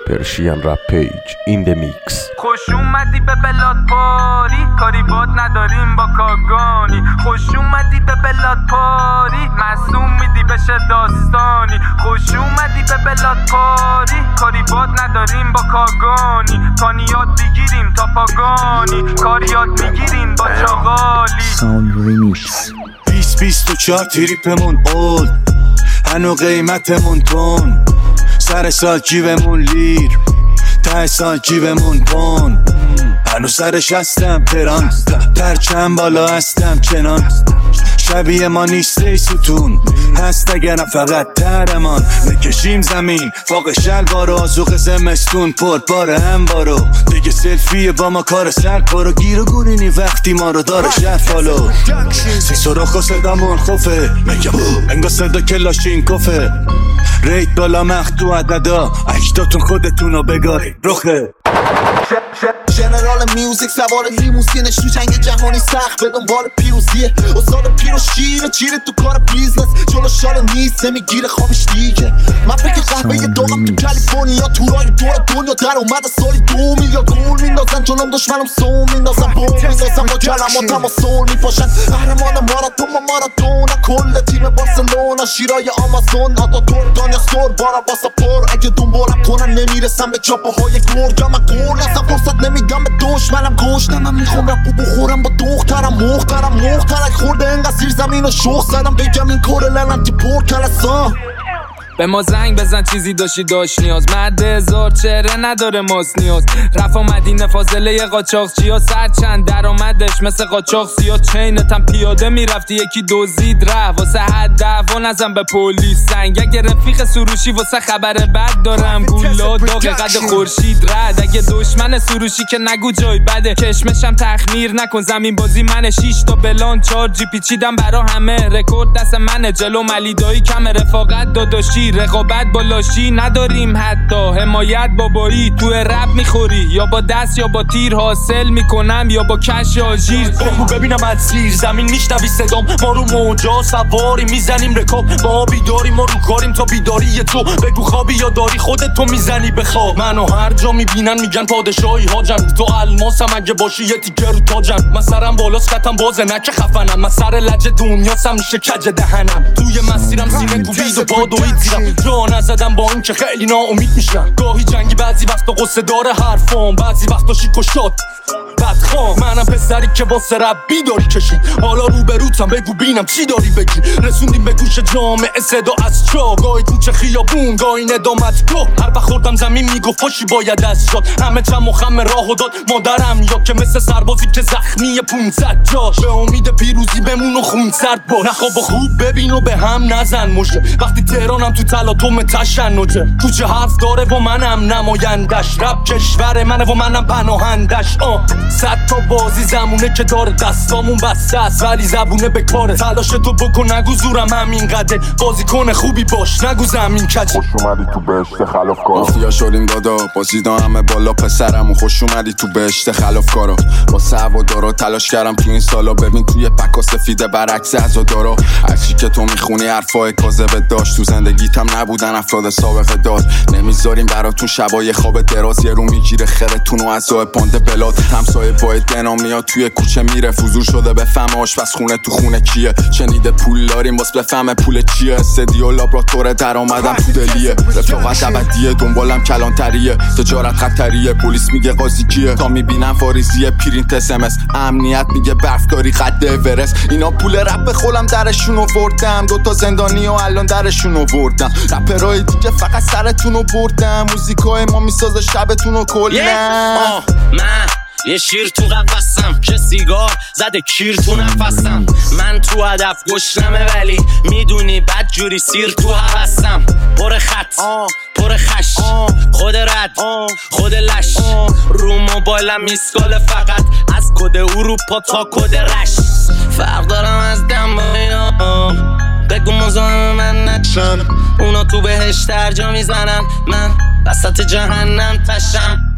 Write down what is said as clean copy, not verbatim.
Persian Rap Page in the mix. خوش اومدی به بلاد پاری، کاری باد نداریم با کاگانی. خوش اومدی به بلاد پاری، معصوم میدی بشه داستانی. خوش اومدی به بلاد پاری، کاری باد نداریم با کاگانی. تانیات بگیریم تا پاگانی، کاریات میگیریم با چاغالی. ساوند ریمیکس 2024 تریپمون اولد، هنو قیمتمون تون. سر سال جیبمون لیر، 10 سال جیبمون پون. هنو سرش هستم تران، پرچم بالا هستم چنان. شبیه ما نیست ای ستون، هست اگرم فقط ترمان. نکشیم زمین فوق شلوار و آزوق زمستون پر بار هم بارو. دیگه سلفیه با ما کار سر پارو، گیر و گورینی وقتی ما رو داره شهر فالو. سی سراخ و صدامون خوفه، میگم انگا صدا کلاشین کفه. ریت بالا مختو عددا، اکتاتون خودتونو بگاری رخه. ژنرال میوزیک سوار لیموزینش تو جنگ جهانی سخت به دنبال پیروزیه. استاد پیر و چیره تو کار بیزنس، جلو شال نیست نمیگیره خوابش دیگه. من فکر قهوه دوغم تو کالیفرنیا، تورای دور دنیا در اومده سالی 2 میلیارد گول میندازن. جلوم دشمنم سوم میندازن، بوم میندازن، با کلماتم و سول میپاشن. قهرمان ماراتون کل تیم بارسلونا، شیرای آمازون آتاتور دنیا سور بارا باسا پر. اگه دنبالم کنن نمیرسم به چاپاهای گرگم. من قول اصلا فرصت نمیدم به دشمنم. گوشتم من میخوام رپو بخورم با دخترم. مخترک خورده انقدر زیر زمین و شخ زدم. بگم این کار لعنتی پر کلسان. به ما زنگ بزن چیزی داشت نیاز. مرد هزار چهره نداره ماست نیاز. رفا مدینه فاضله قاچاقچی ها، سر چند درآمدش مثل قاچاق سیا. چینتم پیاده میرفتی یکی دزدید ره، واسه حد دعوا نزن به پلیس سنگ. اگه رفیق سروشی واسه خبر بد دارم، گولا داغ قد خورشید رد. اگه دشمن سروشی که نگو جای بده، کشمشم تخمیر نکن زمین بازی منه. 6 تا بلان 4 جی پیچیدم برا همه، رکورد دست منه. جلو ملیدایی کم رفاقت داداشی، رقابت با لاشی نداریم حتی. حمایت بابایی تو رپ میخوری، یا با دست یا با تیر حاصل میکنم، یا با کش آژیر. بگو ببینم از زیر زمین میشنوی صدام، ما رو موجا سواری میزنیم رکاب. ما بیداریم ما رو کاریم تا بیداری تو. بگو خوابی یا داری خودت تو میزنی به خواب. منو هر جا میبینن میگن پادشاهی هاجم. تو الماسم اگه باشی یه تیکه رو تاجم. من سرم بالاست خطم بازه نکه خفنم. من سر لج دنیاسم میشه کج دهنم. توی مسیرم سینه کوبید و بادوید زیرم. جا نزدم با این که خیلی ناامید میشم. گاهی جنگی بعضی وقتا قصه داره حرفام، بعضی وقتا شیک و شاد بدخوام. منم پسری که واسه رب بیداری کشید. حالا روبروتم بگو بینم چی داری بگی. رسوندیم به گوش جامعه صدا از جا. گاهی کوچه خیابون گاهی ندامت گاه. هر وقت خوردم زمین میگفت پاشی باید از شد. همه چم و خم راهو داد مادرم، یا که مثل سربازی که زخمی 500 جاش. به امید پیروزی بمون و خون سرد باش. نخواب و خوب ببین و به هم نزن مژه. وقتی تهرانم تو تلاطم تشنجه. کوچه حرف داره و منم نمایندش. رب کشور منه و منم پناهندش. 100 تا بازی زمونه که داره دستامون بسته است، ولی زبونه به کاره. تلاش تو بکن نگو زورم همین قده. بازیکن خوبی باش نگو زمین کجه. خوش اومدی تو بهشت خلافکارا. مافیا شدیم دادا بازیدا همه بالا پسرمون. خوش اومدی تو بهشت خلافکارا. با سوادارا تلاش کردم تو این سالا. ببین توی پکا سفیده برعکس عزادارا. هرچی که تو میخونی حرفای کاذب داشت. تو زندگیتم نبودن افراد سابقه داد. نمیذاریم براتون شبای خواب دراز. یه رو میگیره خرتون و عزای پاند بلاد. همسایه باید دنا میاد توی کوچه میره. فضول شده بفهم آشپزخونه تو خونه کیه. شنیده پول داریم باز بفهم پول چیه. استدیو لابراتوار درآمدم تو دلیه. رفاقت ابدیه دنبالم کلانتریه. تجارت خطریه پلیس میگه قاضی کیه. تا میبینم فاریزیه پرینت SMS. امنیت میگه برفکاری قد اورست. اینا پول رپ خولم درشون آوردم. 2 تا زندانی و الان درشون آوردم. رپرای دیگه فقط سرتون رو بردم. موزیکای ما میسازه شبتون رو کلا. من یه شیر تو قفسم که سیگار زده کیر تو نفسم. من تو هدف گشنمه ولی میدونی بد جوری سیر تو حوستم. پر خط پر خش خود رد خود لش. رو موبایلم میسکاله فقط از کد اروپا تا کد رش. فرق دارم از دم با اینا. بگو مزاحم من نشن. اونا تو بهش ترجا میزنن، من وسط جهنم تشم.